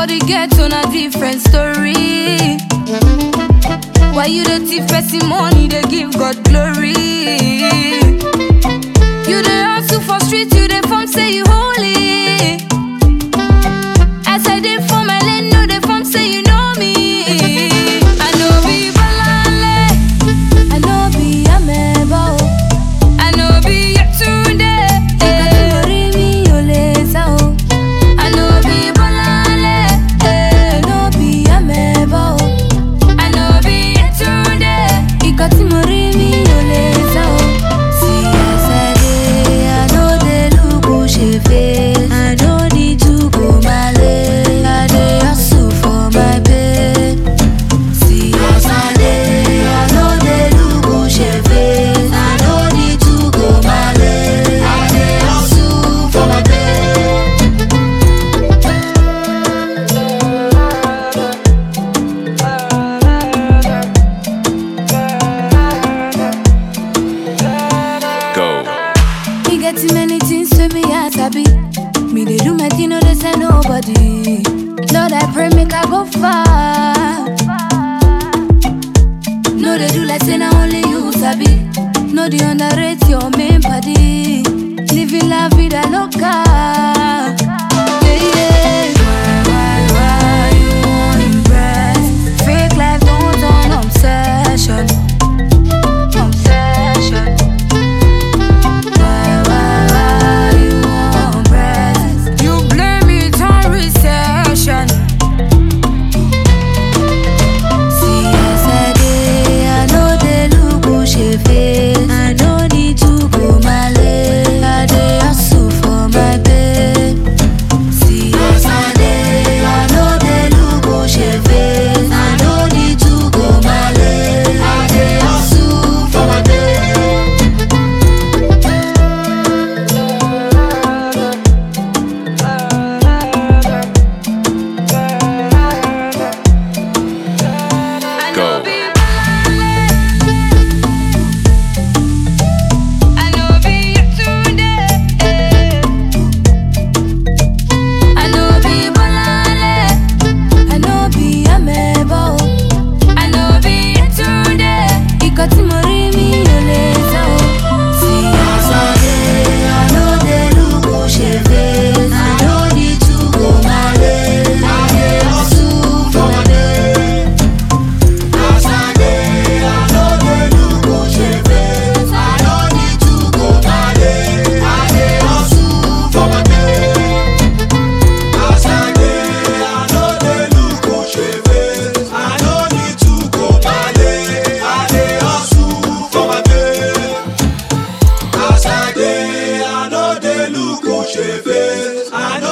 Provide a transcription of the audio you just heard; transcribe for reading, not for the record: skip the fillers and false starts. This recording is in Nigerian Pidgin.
For the ghetto, na different story. Why you the thief person money, they give God glory. You the hustle for street, you the form say you holy. As I did for my lane, no the form say you know me. I know be balale, I know be amebo, I know be yetunde. I know be balale, I know be amebo, I know be yetunde. Ikati morimi oleza o. See as I dey, I know they look who she face. I don't need to go my way. I dey hustle for my pay. See as I dey, I know they look who she face. I don't need to go my way. I dey hustle for my pay. Go. Me get too many things to me as I be. Me they do my thing, no they say nobody. Lord I pray make I go far. No they do like say na only you sabi. No they underrate your main body. Living la vida loca. Yeah, yeah. Why you want impress? Fake life don't turn obsession. Obsession. Why you want press? You blame it on recession. See as I dey, I know they look who she face. I no need to go my way. I dey hustle for my pay. See as I dey, I know they look who she face. I no need to go my way. I dey hustle for my pay. Go. I know be yetunde. I know be balale. I know be amebo. I know be yetunde. Ikoti morimi oleza o. See as I dey, I know they look who she face. I don't need to go my way. I dey hustle for my pay. As I dey, I know they look who she face. I don't need to go my way. I dey hustle for my pay. As I dey, I know they look who she face. I no need to go my way. I dey hustle for my pay. As I dey, I know they look who she face. I